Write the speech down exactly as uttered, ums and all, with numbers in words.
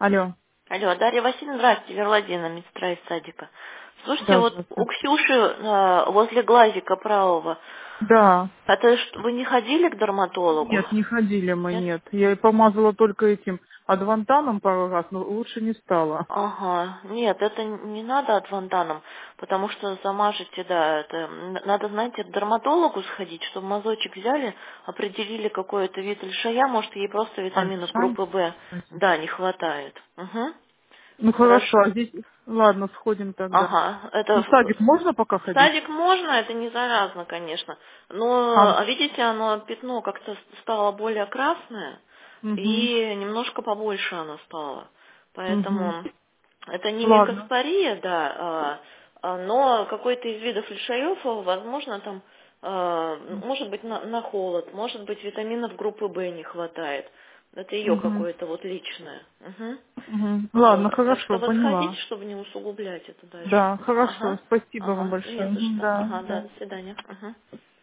Алло. Алло, Дарья Васильевна, здравствуйте, Верлодина, медсестра из садика. Слушайте, Да, вот у здравствуйте. Ксюши э, возле глазика правого, Да. это что, вы не ходили к дерматологу? Нет, не ходили мы, Нет? нет. Я и помазала только этим адвантаном пару раз, но лучше не стало. Ага, нет, это не надо от вантаном, потому что замажете, да, это н- надо, знаете, к дерматологу сходить, чтобы мазочек взяли, определили какой-то вид лишая, может, ей просто А, витаминов шай? группы В, да, не хватает. Угу. Ну хорошо, Хорошо. а здесь... Ладно, сходим тогда. Ага, это Ну, в в садик можно пока в ходить? садик можно, это не заразно, конечно. Но, А, а видите, оно пятно как-то стало более красное, угу, и немножко побольше оно стало. угу. Поэтому это не Ладно. микоспория, да, а, а, но какой-то из видов лишаев, возможно, там, а, может быть, на, на холод, может быть, витаминов группы В не хватает. Это ее Угу, какое-то вот личное. Мгм. угу. Вот. Ладно, Так что хорошо, вы сходите, поняла. чтобы не усугублять это дальше. Да, хорошо, Ага. спасибо вам Ага. Не большое. за Мгм, что. Да, Ага, да, да. до свидания. Ага.